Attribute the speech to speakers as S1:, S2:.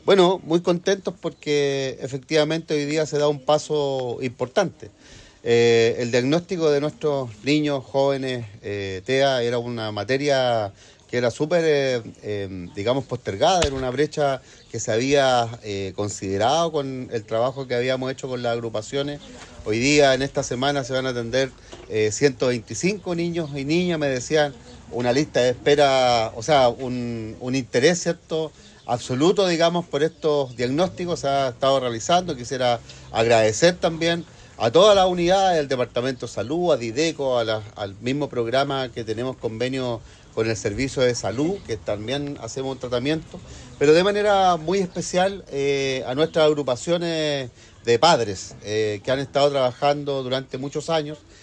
S1: Bueno, muy contentos porque efectivamente hoy día se da un paso importante. El diagnóstico de nuestros niños, jóvenes, TEA, era una materia que era súper, digamos, postergada, era una brecha que se había considerado con el trabajo que habíamos hecho con las agrupaciones. Hoy día, en esta semana, se van a atender 125 niños y niñas, me decían, una lista de espera, o sea, un interés, ¿cierto?, absoluto, digamos, por estos diagnósticos se ha estado realizando. Quisiera agradecer también a todas las unidades del Departamento de Salud, a Dideco, al mismo programa que tenemos convenio con el Servicio de Salud, que también hacemos un tratamiento, pero de manera muy especial a nuestras agrupaciones de padres que han estado trabajando durante muchos años